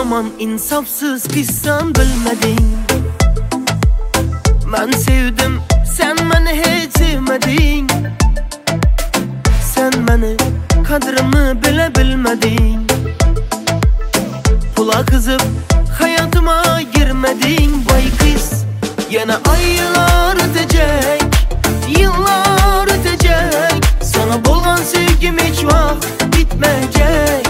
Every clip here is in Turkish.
Yaman insafsız pissan bilmedin. Ben sevdim, sen beni hiç sevmedin. Sen beni kadrimi bile bilmedin. Pula kızıp hayatıma girmedin. Vay kız, yana aylar ötecek, yıllar ötecek. Sana bolgan sevgim hiç vakt bitmeyecek.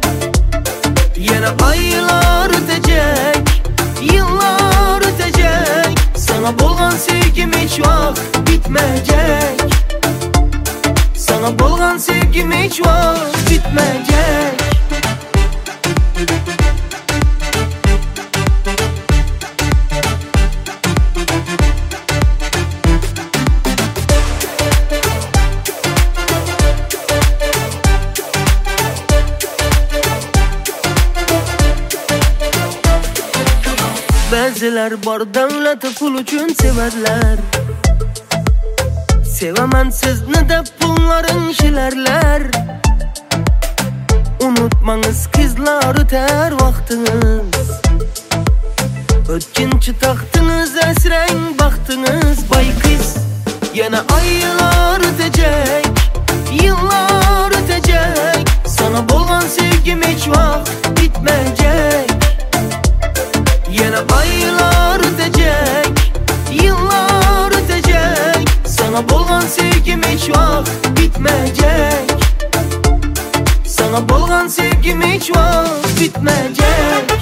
Yana aylar ötecek, yıllar ötecek. Sana bolgan sevgim hiç vakt bitmeyecek. Sana bolgan sevgim hiç vakt bitmeyecek. Bəziler bar devleti pul üçün severler. Sevemen sizni de pulların şilerler. Unutmanız kızlar öter vaktiniz. Ötkinci taktınız esren baktınız. Bay kız, yana aylar ötecek, yıllar ötecek. Sana bolgan sevgim hiç vakt bitmeyecek. Yana aylar ötecek, yıllar ötecek. Sana bolgan sevgim hiç vakt bitmeyecek. Sana bolgan sevgim hiç vakt bitmeyecek.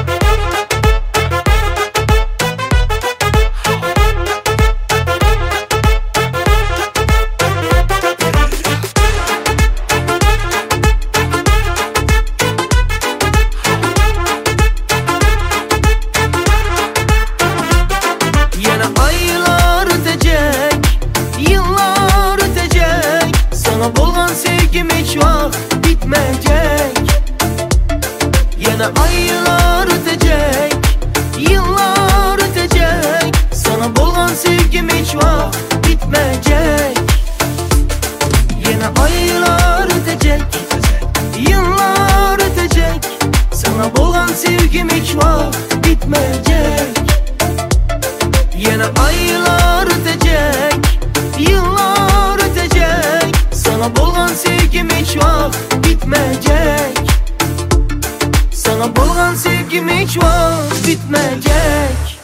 Sana bolgan sevgim hiç vakt bitmeyecek. Yana aylar ötecek, yıllar ötecek. Sana bolgan sevgim hiç vakt bitmeyecek. Yana aylar ötecek, yıllar ötecek. Sana bolgan sevgim hiç vakt bitmeyecek. Yana aylar ötecek, yıllar ötecek. Sana bolgan sevgim hiç vakt bitmeyecek. Sana bolgan sevgim hiç vakt bitmeyecek.